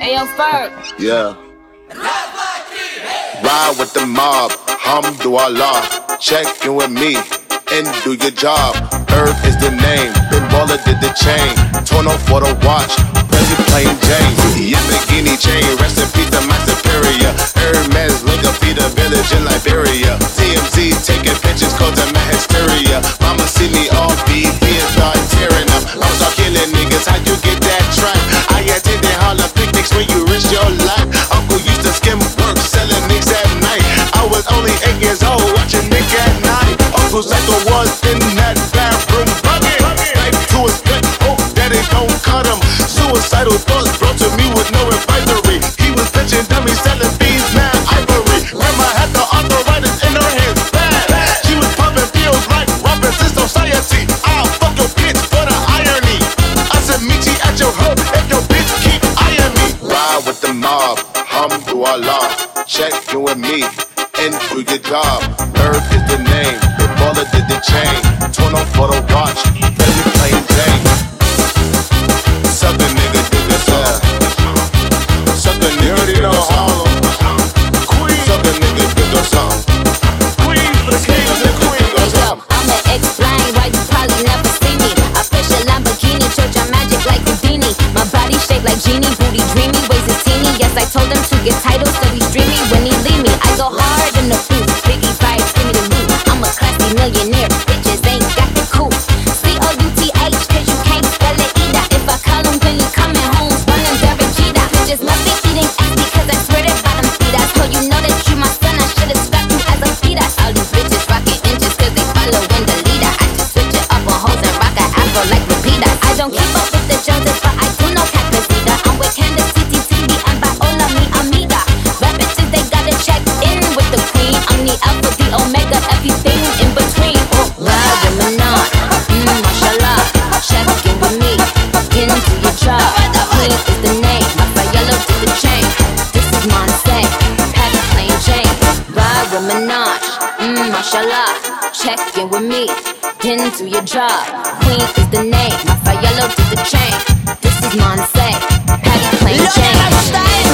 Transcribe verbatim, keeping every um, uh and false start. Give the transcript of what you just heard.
Ayo, Ferg. Yeah. Ride with the mob, Alhamdulillah. Check in with me and do your job. Herb is the name, Ben Baller did the chain. Torn off for the watch, Prezi plain Jane. Yamagini chain, rest in peace to my superior. Hermes, link up, feed a village in Liberia. T M Z taking pictures, cause of my hysteria. Mama see me all beat, and start tearing up. I start killing niggas, how you get that track? I attended Harlem picnics when you risk your life. Uncle used to skim work, selling nicks at night. I was only eight years old, watching Nick at night. Uncle Psycho was in that bathroom bucket. Back to his pet, hope that it don't cut him. Suicidal thoughts brought to me with no advisory. He was pitching dummies, selling beans, mad ivory. Grandma had the arthritis in her hands, bad. She was pumping pills like Robbins in society. I'll fuck your bitch for the irony. I said meet you at your hub if your bitch keep eyeing me. Ride with the mob, Alhamdulillah. Check you and me and do your job. Herb is the name, the baller did the chain. Torn off for the watch, Prezi plain Jane. Sucker nigga do the song. Sucker nigga do the song. Sucker nigga do the song. Queens, the kings and queens goes up. I'ma explain why you probably never see me. I fish a Lamborghini, church on magic like Houdini. My body shaped like genie, booty dreamy, waist is teeny. Yes, I told him to get titles, so he's dreamy. When he leave me, I go hard in the booth. Biggie vibes, give me the loot. I'm a classy millionaire, bitches ain't got the coupe. C O U T H, cause you can't spell it either. If I call him, then he coming home, running Derek Jeter. Bitches must be eating ass because I swear they bottom feeders. So you know that you my son, I should've stuck you as a fetus. All these bitches rockin' inches cause they following the leader. I just switch it up on hoes and rock a afro like repeater. I don't keep up with the Joneses, but I do know Capacita. I'm with Candace, T T T V, and Viola, mi amiga. Rap bitches, they gotta check in with the queen. I'm the alpha, the omega, everything in between. Oh, ride with Manon, mmm, mashallah. Check in with me, get into your job. Queen is the name, my yellow to the chain. This is Monse, Patty plain Jane. Ride with Minaj, mmm, mashallah. Check in with me, get into your job. Queen is the name, my yellow to the chain. This is Monse, Patty plain Jane.